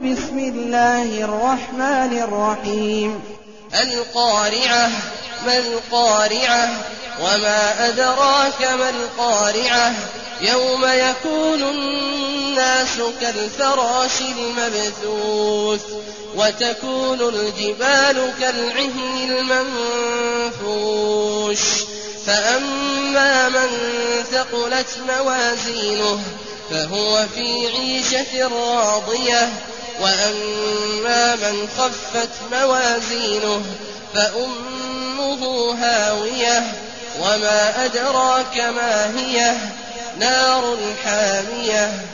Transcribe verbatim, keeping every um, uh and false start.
بسم الله الرحمن الرحيم القارعة ما القارعة وما أدراك ما القارعة يوم يكون الناس كالفراش المبثوث وتكون الجبال كالعهن المنفوش فأما من ثقلت موازينه فهو في عيشة راضية وأما من خفت موازينه فأمه هاوية وما أدراك ما هي نار حامية